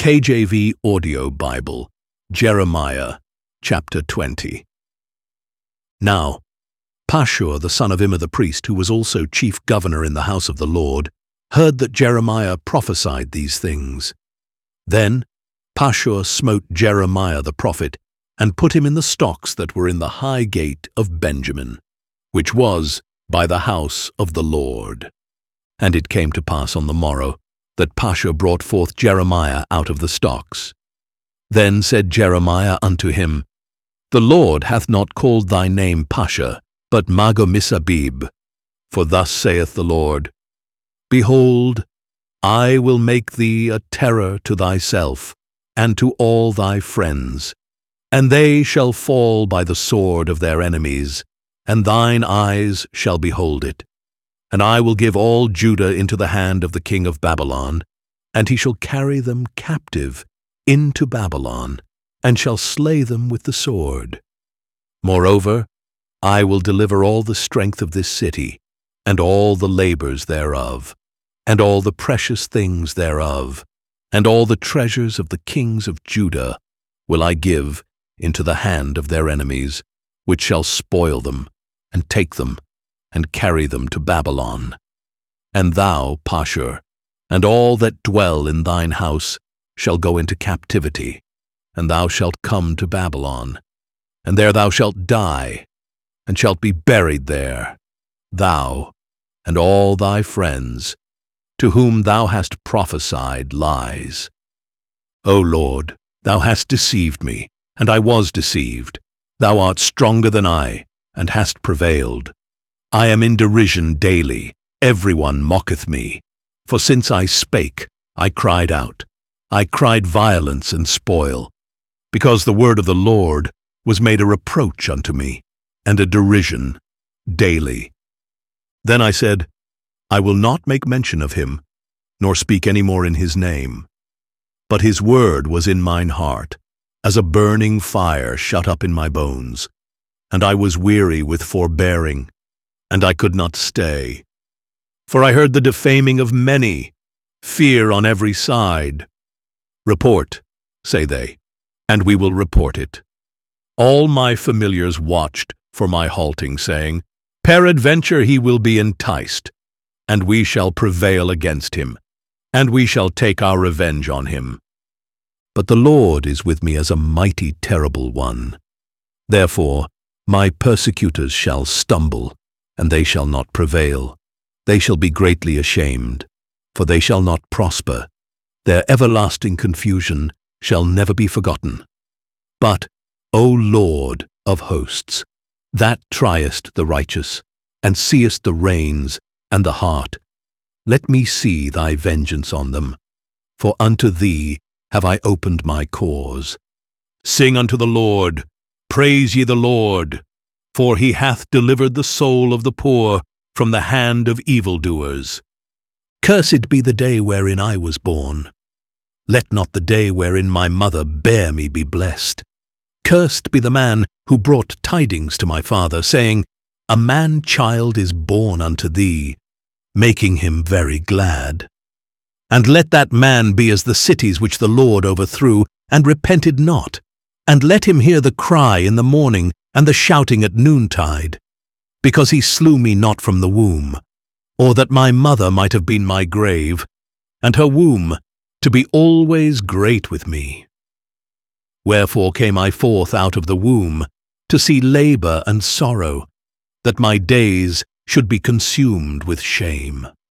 KJV Audio Bible, Jeremiah, chapter 20. Now, Pashur the son of Immer the priest, who was also chief governor in the house of the Lord, heard that Jeremiah prophesied these things. Then Pashur smote Jeremiah the prophet, and put him in the stocks that were in the high gate of Benjamin, which was by the house of the Lord. And it came to pass on the morrow, that Pashur brought forth Jeremiah out of the stocks. Then said Jeremiah unto him, The Lord hath not called thy name Pashur, but Magomissabib. For thus saith the Lord, Behold, I will make thee a terror to thyself, and to all thy friends, and they shall fall by the sword of their enemies, and thine eyes shall behold it. And I will give all Judah into the hand of the king of Babylon, and he shall carry them captive into Babylon, and shall slay them with the sword. Moreover, I will deliver all the strength of this city, and all the labors thereof, and all the precious things thereof, and all the treasures of the kings of Judah will I give into the hand of their enemies, which shall spoil them, and take them, and carry them to Babylon. And thou, Pashur, and all that dwell in thine house shall go into captivity, and thou shalt come to Babylon, and there thou shalt die, and shalt be buried there, thou and all thy friends, to whom thou hast prophesied lies. O Lord, thou hast deceived me, and I was deceived. Thou art stronger than I, and hast prevailed. I am in derision daily, every one mocketh me. For since I spake, I cried out. I cried violence and spoil, because the word of the Lord was made a reproach unto me, and a derision daily. Then I said, I will not make mention of him, nor speak any more in his name. But his word was in mine heart, as a burning fire shut up in my bones, and I was weary with forbearing, and I could not stay. For I heard the defaming of many, fear on every side. Report, say they, and we will report it. All my familiars watched for my halting, saying, Peradventure he will be enticed, and we shall prevail against him, and we shall take our revenge on him. But the Lord is with me as a mighty terrible one. Therefore my persecutors shall stumble, and they shall not prevail. They shall be greatly ashamed, for they shall not prosper. Their everlasting confusion shall never be forgotten. But, O Lord of hosts, that triest the righteous, and seest the reins and the heart, let me see thy vengeance on them, for unto thee have I opened my cause. Sing unto the Lord, praise ye the Lord, for he hath delivered the soul of the poor from the hand of evildoers. Cursed be the day wherein I was born. Let not the day wherein my mother bare me be blessed. Cursed be the man who brought tidings to my father, saying, A man-child is born unto thee, making him very glad. And let that man be as the cities which the Lord overthrew, and repented not. And let him hear the cry in the morning, and the shouting at noontide, because he slew me not from the womb, or that my mother might have been my grave, and her womb to be always great with me. Wherefore came I forth out of the womb, to see labor and sorrow, that my days should be consumed with shame.